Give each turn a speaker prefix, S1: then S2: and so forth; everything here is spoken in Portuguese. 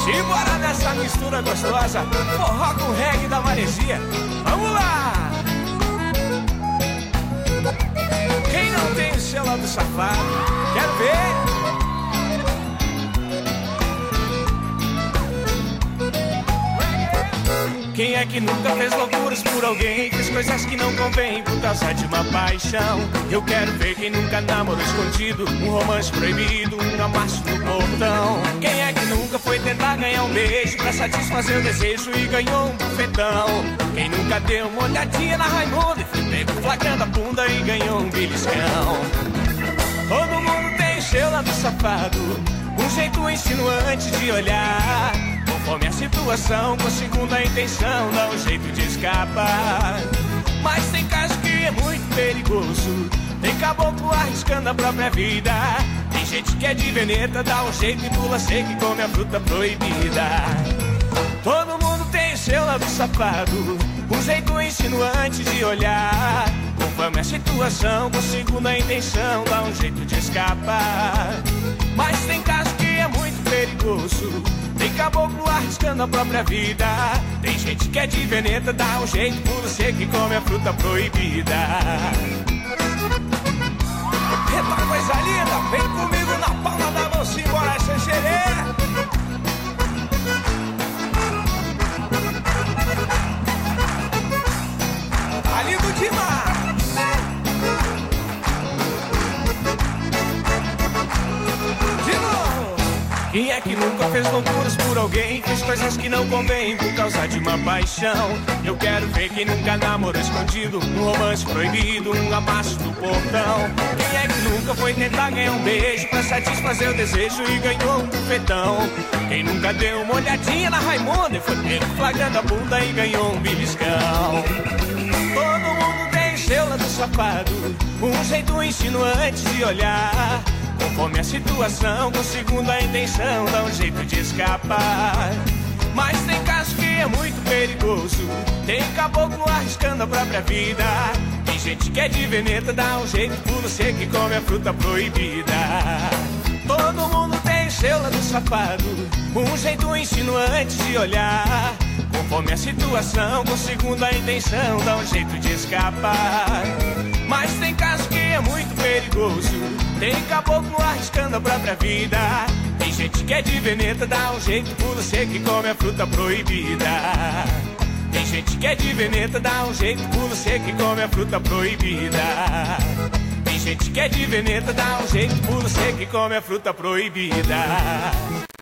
S1: Simbora nessa mistura gostosa, forró com reggae da maresia. Vamos lá! Quem não tem o seu lado safado, quero ver. Quem é que nunca fez loucuras por alguém, fez coisas que não convém por causa de uma paixão? Eu quero ver quem nunca namorou escondido, um romance proibido, um amasso no portão. Quem é que nunca foi tentar ganhar um beijo pra satisfazer o desejo e ganhou um bufetão? Quem nunca deu uma olhadinha na Raimunda e foi pego flagrando a bunda e ganhou um beliscão? Todo mundo tem seu lado safado, um jeito insinuante de olhar. Conforme a situação, com segunda intenção, dá um jeito de escapar. Mas tem caso que é muito perigoso, tem caboclo arriscando a própria vida. Tem gente que é de veneta, dá um jeito e pula seco e come a fruta proibida. Todo mundo tem seu lado safado, um jeito insinuante de olhar. Conforme a situação, com segunda intenção, dá um jeito de escapar. Mas tem caso que é muito perigoso, tem caboclo arriscando a própria vida. Tem gente que é de veneta, dá um jeito, pula seco e come a fruta proibida. Eita coisa linda, vem comigo na palma da mão, simbora sem xerê. Tá lindo demais. Quem é que nunca fez loucuras por alguém, fez coisas que não convém por causa de uma paixão? Eu quero ver quem nunca namorou escondido, um romance proibido, um amasso do portão. Quem é que nunca foi tentar ganhar um beijo pra satisfazer o desejo e ganhou um bufetão? Quem nunca deu uma olhadinha na Raimunda e foi pego flagrando a bunda e ganhou um beliscão? Todo mundo tem seu lado safado, um jeito insinuante de olhar. Conforme a situação, com segunda intenção, dá um jeito de escapar. Mas tem caso que é muito perigoso, tem caboclo arriscando a própria vida. Tem gente que é de veneta, dá um jeito, pula seco e come a fruta proibida. Todo mundo tem seu lado safado, um jeito insinuante de olhar. Conforme a situação, com segunda intenção, dá um jeito de escapar. Mas tem caso que é muito perigoso, tem caboclo arriscando a própria vida. Tem gente que é de veneta, dá um jeito, pula seco e come a fruta proibida. Tem gente que é de veneta, dá um jeito, pula seco e come a fruta proibida. Tem gente que é de veneta, dá um jeito, pula seco e come a fruta proibida.